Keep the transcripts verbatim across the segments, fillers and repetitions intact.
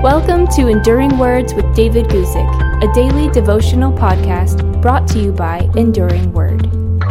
Welcome to Enduring Words with David Guzik, a daily devotional podcast brought to you by Enduring Word.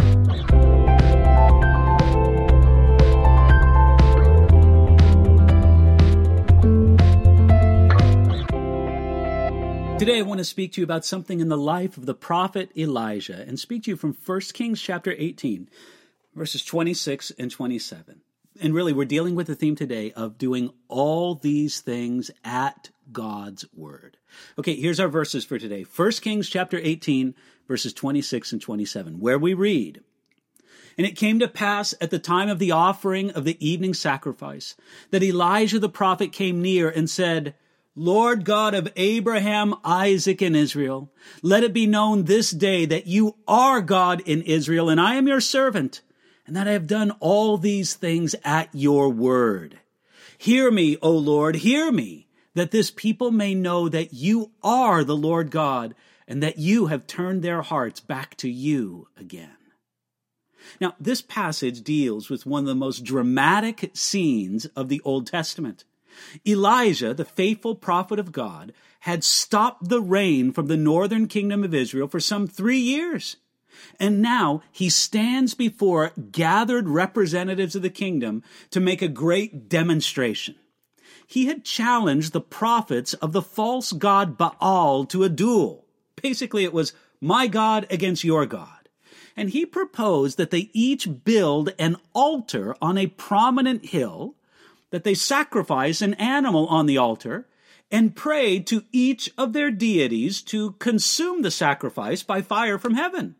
Today I want to speak to you about something in the life of the prophet Elijah and speak to you from First Kings chapter eighteen, verses twenty-six and twenty-seven. And really, we're dealing with the theme today of doing all these things at God's word. Okay, here's our verses for today. First Kings chapter eighteen, verses twenty-six and twenty-seven, where we read, "And it came to pass at the time of the offering of the evening sacrifice, that Elijah the prophet came near and said, Lord God of Abraham, Isaac, and Israel, let it be known this day that you are God in Israel, and I am your servant, and that I have done all these things at your word. Hear me, O Lord, hear me, that this people may know that you are the Lord God, and that you have turned their hearts back to you again." Now, this passage deals with one of the most dramatic scenes of the Old Testament. Elijah, the faithful prophet of God, had stopped the rain from the northern kingdom of Israel for some three years. And now he stands before gathered representatives of the kingdom to make a great demonstration. He had challenged the prophets of the false god Baal to a duel. Basically, it was my God against your God. And he proposed that they each build an altar on a prominent hill, that they sacrifice an animal on the altar, and pray to each of their deities to consume the sacrifice by fire from heaven.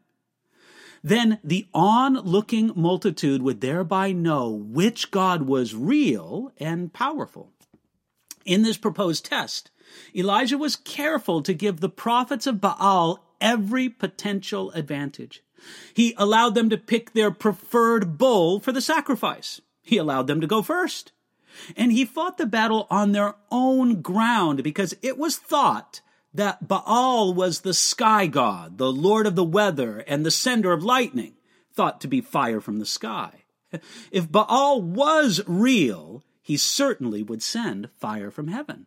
Then the onlooking multitude would thereby know which God was real and powerful. In this proposed test, Elijah was careful to give the prophets of Baal every potential advantage. He allowed them to pick their preferred bull for the sacrifice. He allowed them to go first. And he fought the battle on their own ground because it was thought that Baal was the sky god, the lord of the weather, and the sender of lightning, thought to be fire from the sky. If Baal was real, he certainly would send fire from heaven.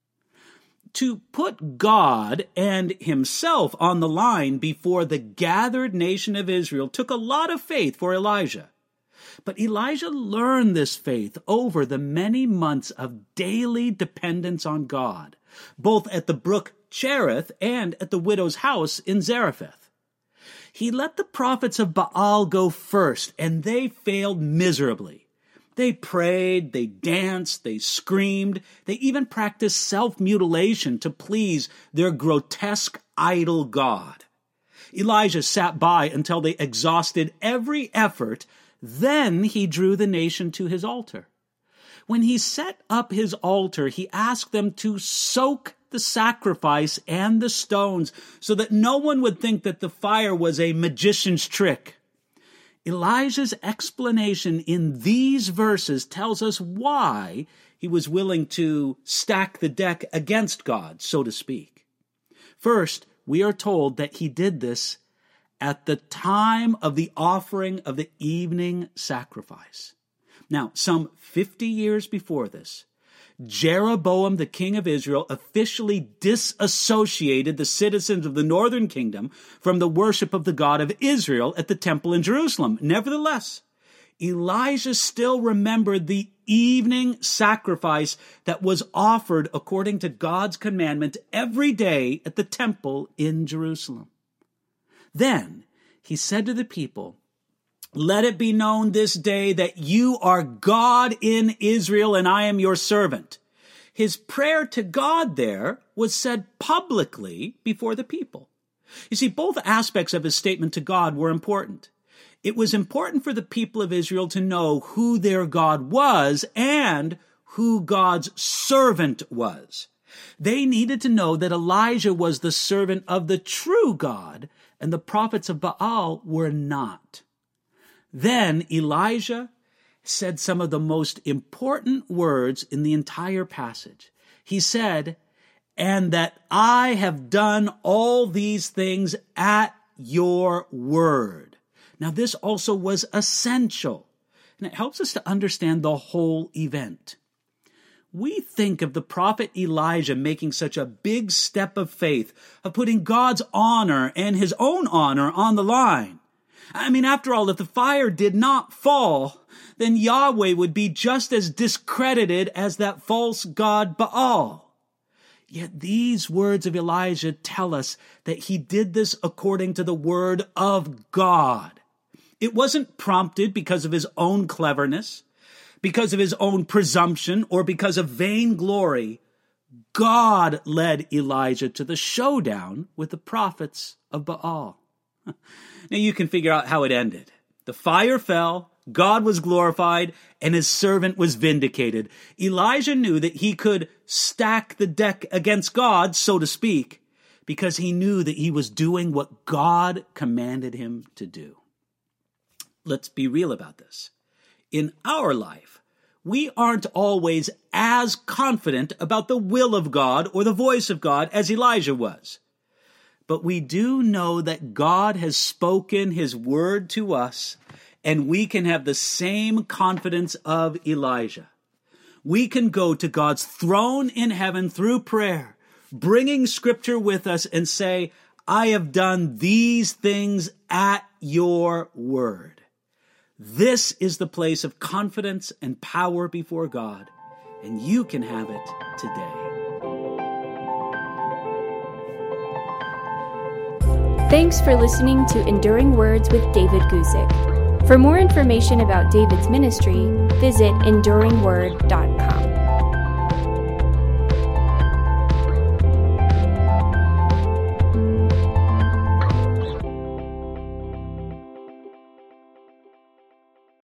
To put God and himself on the line before the gathered nation of Israel took a lot of faith for Elijah. But Elijah learned this faith over the many months of daily dependence on God, both at the brook Cherith and at the widow's house in Zarephath. He let the prophets of Baal go first, and they failed miserably. They prayed, they danced, they screamed, they even practiced self-mutilation to please their grotesque idol god. Elijah sat by until they exhausted every effort. Then he drew the nation to his altar. When he set up his altar, he asked them to soak the sacrifice and the stones so that no one would think that the fire was a magician's trick. Elijah's explanation in these verses tells us why he was willing to stack the deck against God, so to speak. First, we are told that he did this at the time of the offering of the evening sacrifice. Now, some fifty years before this, Jeroboam, the king of Israel, officially disassociated the citizens of the northern kingdom from the worship of the God of Israel at the temple in Jerusalem. Nevertheless, Elijah still remembered the evening sacrifice that was offered according to God's commandment every day at the temple in Jerusalem. Then he said to the people, "Let it be known this day that you are God in Israel, and I am your servant." His prayer to God there was said publicly before the people. You see, both aspects of his statement to God were important. It was important for the people of Israel to know who their God was and who God's servant was. They needed to know that Elijah was the servant of the true God, and the prophets of Baal were not. Then Elijah said some of the most important words in the entire passage. He said, "And that I have done all these things at your word." Now, this also was essential, and it helps us to understand the whole event. we think of the prophet Elijah making such a big step of faith, of putting God's honor and his own honor on the line. I mean, after all, if the fire did not fall, then Yahweh would be just as discredited as that false god Baal. Yet these words of Elijah tell us that he did this according to the word of God. It wasn't prompted because of his own cleverness, because of his own presumption, or because of vainglory. God led Elijah to the showdown with the prophets of Baal. Now you can figure out how it ended. The fire fell, God was glorified, and his servant was vindicated. Elijah knew that he could stack the deck against God, so to speak, because he knew that he was doing what God commanded him to do. Let's be real about this. In our life, we aren't always as confident about the will of God or the voice of God as Elijah was. But we do know that God has spoken his word to us, and we can have the same confidence of Elijah. We can go to God's throne in heaven through prayer, bringing scripture with us and say, I have done these things at your word. This is the place of confidence and power before God, and you can have it today. Thanks for listening to Enduring Words with David Guzik. For more information about David's ministry, visit enduring word dot com.